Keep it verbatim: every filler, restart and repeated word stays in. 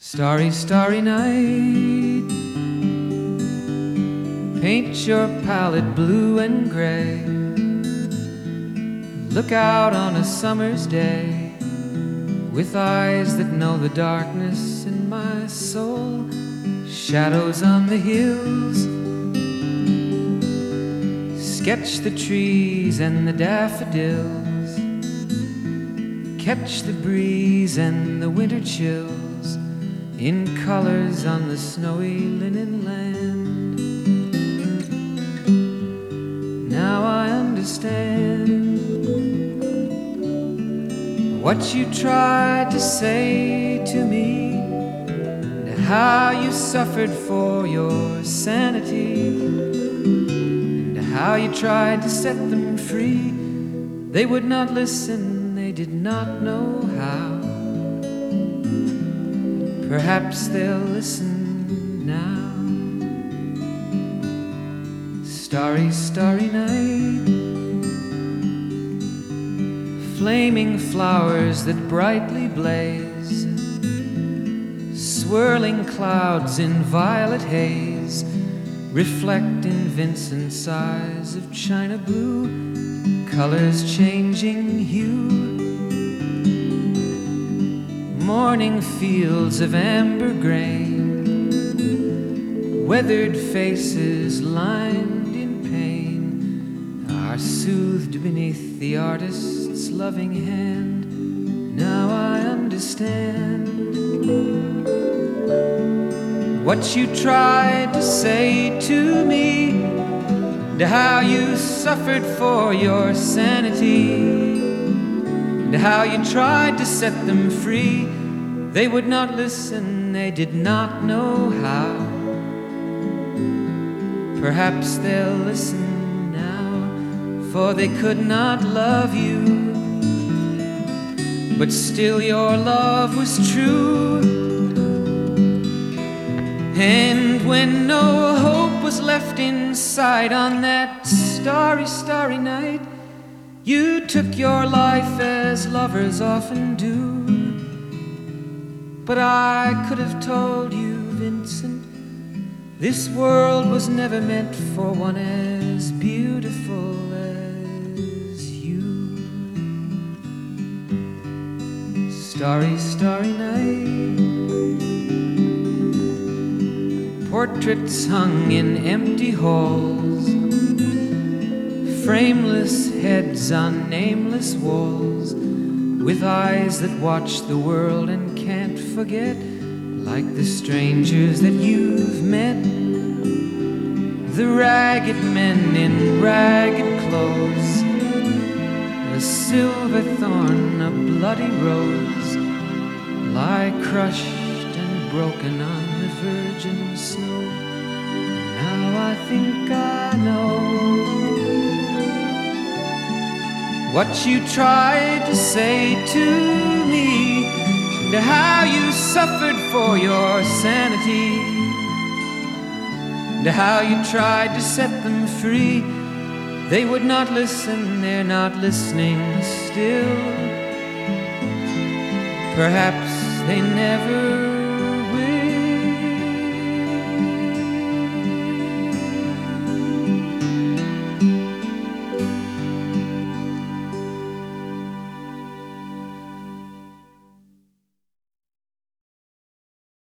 Starry, starry night, paint your palette blue and gray. Look out on a summer's day with eyes that know the darkness in my soul. Shadows on the hills, sketch the trees and the daffodils, catch the breeze and the winter chills in colors on the snowy linen land. Now I understand what you tried to say to me, and how you suffered for your sanity, and how you tried to set them free. They would not listen, they did not know how. Perhaps they'll listen now. Starry, starry night, flaming flowers that brightly blaze, swirling clouds in violet haze, reflect in Vincent's eyes of china blue, colors changing hue. Morning fields of amber grain, weathered faces lined in pain, are soothed beneath the artist's loving hand. Now I understand what you tried to say to me, and how you suffered for your sanity, and how you tried to set them free. They would not listen, they did not know how. Perhaps they'll listen now, for they could not love you, but still your love was true. And when no hope was left inside on that starry, starry night, you took your life as lovers often do. But I could have told you, Vincent, this world was never meant for one as beautiful as you. Starry, starry night, portraits hung in empty halls, frameless heads on nameless walls, with eyes that watch the world and can't forget, like the strangers that you've met, the ragged men in ragged clothes, a silver thorn, a bloody rose, lie crushed and broken on the virgin snow. Now I think I know what you tried to say to me, and how you suffered for your sanity, and how you tried to set them free. They would not listen, they're not listening still. Perhaps they never